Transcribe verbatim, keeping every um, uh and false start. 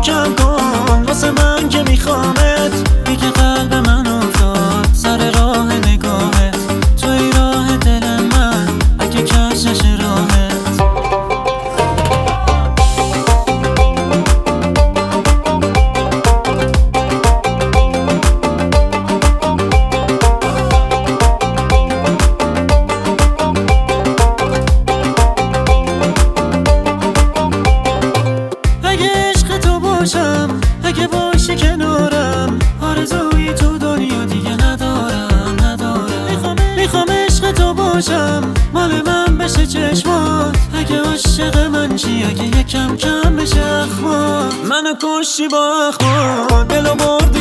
کم کن واسه من که میخوامت. دیگه قلب من افتاد سر راه نگاهت، توی راه دل من اگه کج نشه راهت. اگه باشی کنارم آرزویی تو دنیا دیگه ندارم ندارم. میخوام میخوام عشق تو باشم، مال من بشه چشمات. اگه عاشق من چی، اگه یکم کم بشه اخمات. منو کشتی با اخمات، دلو برد